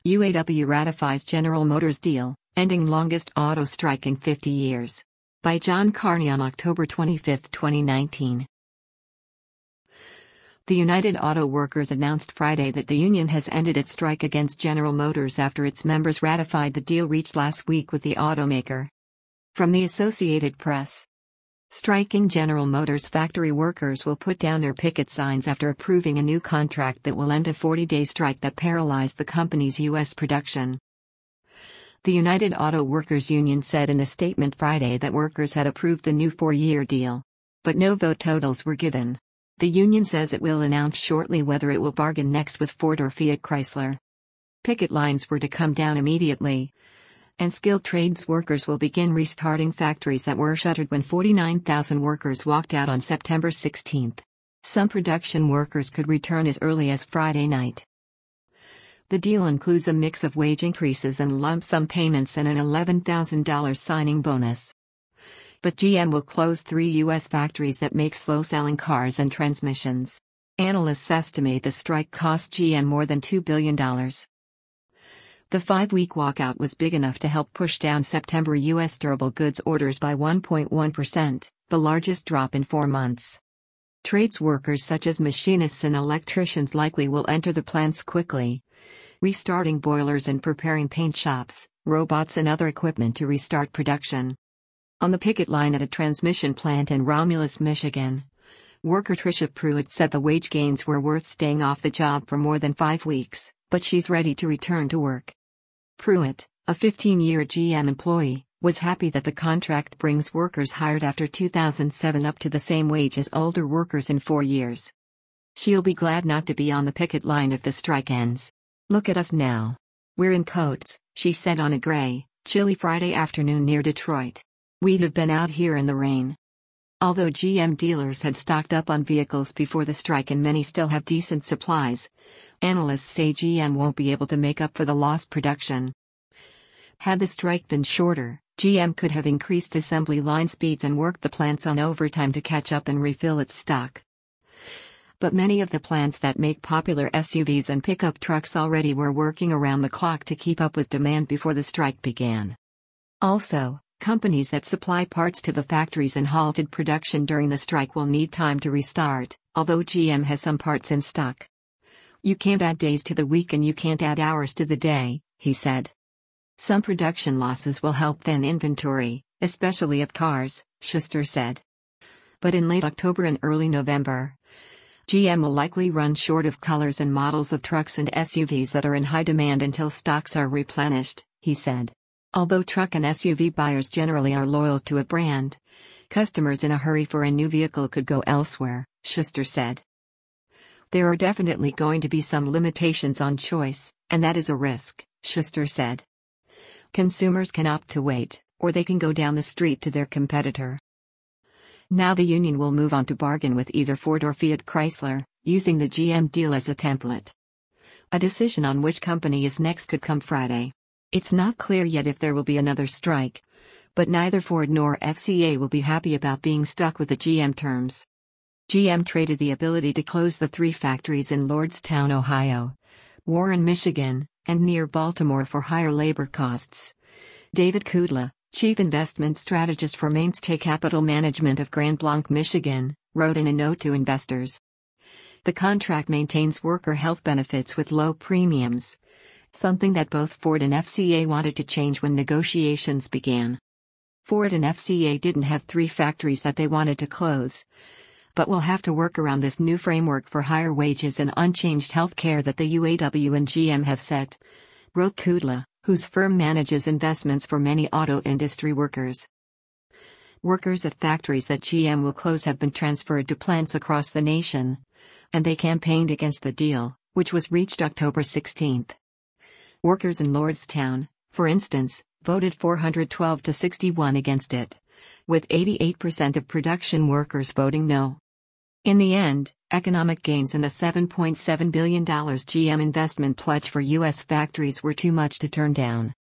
UAW ratifies General Motors deal, ending longest auto strike in 50 years. By John Carney on October 25, 2019. The United Auto Workers announced Friday that the union has ended its strike against General Motors after its members ratified the deal reached last week with the automaker. From the Associated Press. Striking General Motors factory workers will put down their picket signs after approving a new contract that will end a 40-day strike that paralyzed the company's U.S. production. The United Auto Workers Union said in a statement Friday that workers had approved the new 4-year deal. But no vote totals were given. The union says it will announce shortly whether it will bargain next with Ford or Fiat Chrysler. Picket lines were to come down immediately, and skilled trades workers will begin restarting factories that were shuttered when 49,000 workers walked out on September 16. Some production workers could return as early as Friday night. The deal includes a mix of wage increases and lump sum payments and an $11,000 signing bonus. But GM will close 3 U.S. factories that make slow-selling cars and transmissions. Analysts estimate the strike cost GM more than $2 billion. The 5-week walkout was big enough to help push down September U.S. durable goods orders by 1.1%, the largest drop in 4 months. Trades workers such as machinists and electricians likely will enter the plants quickly, restarting boilers and preparing paint shops, robots and other equipment to restart production. On the picket line at a transmission plant in Romulus, Michigan, worker Tricia Pruitt said the wage gains were worth staying off the job for more than 5 weeks, but she's ready to return to work. Pruitt, a 15-year GM employee, was happy that the contract brings workers hired after 2007 up to the same wage as older workers in 4 years. She'll be glad not to be on the picket line if the strike ends. "Look at us now. We're in coats," she said on a gray, chilly Friday afternoon near Detroit. "We'd have been out here in the rain." Although GM dealers had stocked up on vehicles before the strike and many still have decent supplies, analysts say GM won't be able to make up for the lost production. Had the strike been shorter, GM could have increased assembly line speeds and worked the plants on overtime to catch up and refill its stock. But many of the plants that make popular SUVs and pickup trucks already were working around the clock to keep up with demand before the strike began. Also, companies that supply parts to the factories and halted production during the strike will need time to restart, although GM has some parts in stock. "You can't add days to the week and you can't add hours to the day," he said. "Some production losses will help thin inventory, especially of cars," Schuster said. But in late October and early November, GM will likely run short of colors and models of trucks and SUVs that are in high demand until stocks are replenished, he said. Although truck and SUV buyers generally are loyal to a brand, customers in a hurry for a new vehicle could go elsewhere, Schuster said. "There are definitely going to be some limitations on choice, and that is a risk," Schuster said. "Consumers can opt to wait, or they can go down the street to their competitor." Now the union will move on to bargain with either Ford or Fiat Chrysler, using the GM deal as a template. A decision on which company is next could come Friday. It's not clear yet if there will be another strike, but neither Ford nor FCA will be happy about being stuck with the GM terms. GM traded the ability to close the 3 factories in Lordstown, Ohio, Warren, Michigan, and near Baltimore for higher labor costs. David Kudla, chief investment strategist for Mainstay Capital Management of Grand Blanc, Michigan, wrote in a note to investors. The contract maintains worker health benefits with low premiums, something that both Ford and FCA wanted to change when negotiations began. Ford and FCA didn't have 3 factories that they wanted to close, but will have to work around this new framework for higher wages and unchanged health care that the UAW and GM have set, wrote Kudla, whose firm manages investments for many auto industry workers. Workers at factories that GM will close have been transferred to plants across the nation, and they campaigned against the deal, which was reached October 16. Workers in Lordstown, for instance, voted 412 to 61 against it, with 88% of production workers voting no. In the end, economic gains and a $7.7 billion GM investment pledge for U.S. factories were too much to turn down.